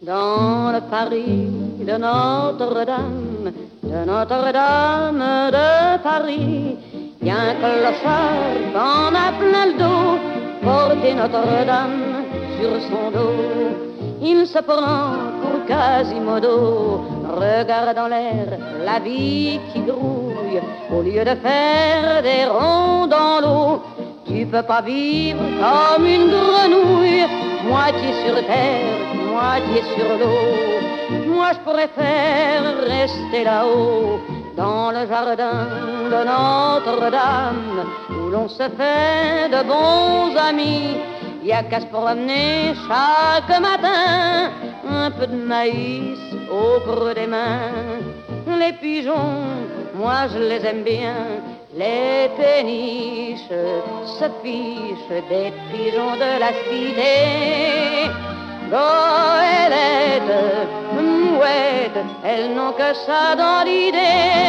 Dans le Paris de Notre-Dame, de Paris, y a un clochard qu'on a plein le dos, porter Notre-Dame sur son dos. Il se prend pour Quasimodo, regarde en l'air la vie qui grouille, au lieu de faire des ronds dans l'eau. Tu peux pas vivre comme une grenouille, moitié sur terre, moitié sur l'eau. Moi je préfère rester là-haut, dans le jardin de Notre-Dame, où l'on se fait de bons amis. Y a qu'à se promener chaque matin, un peu de maïs au creux des mains. Les pigeons, moi je les aime bien, les péniches se fichent des pigeons de la cité. Goélettes, mouettes, elles n'ont que ça dans l'idée.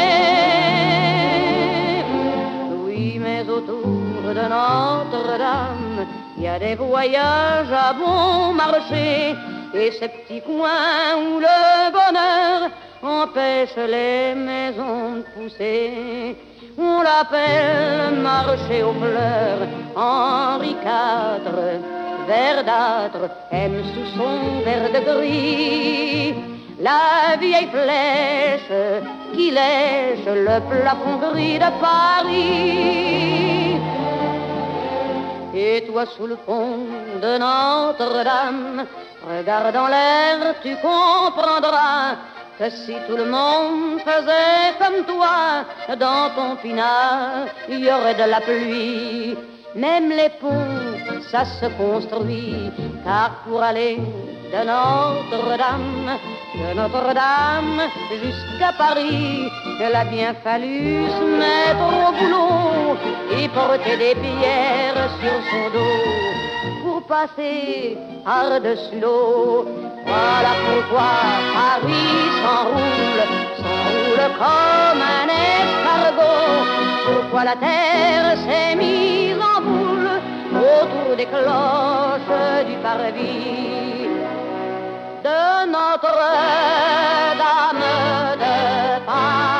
Oui, mais autour de Notre-Dame, il y a des voyages à bon marché et ces petits coins où le bonheur empêche les maisons de pousser. On l'appelle marché aux fleurs. Henri IV, verdâtre, aime sous son verre de gris la vieille flèche qui lèche le plafond gris de Paris. Et toi sous le pont de Notre-Dame, regarde en l'air, tu comprendras que si tout le monde faisait comme toi, dans ton pinard, il y aurait de la pluie. Même les ponts, ça se construit, car pour aller de Notre-Dame jusqu'à Paris, il a bien fallu se mettre au boulot et porter des pierres sur son dos pour passer par-dessus l'eau. Voilà pourquoi Paris s'enroule comme un escargot. Pourquoi la terre s'est mise en boule autour des cloches du parvis de Notre-Dame de Paris.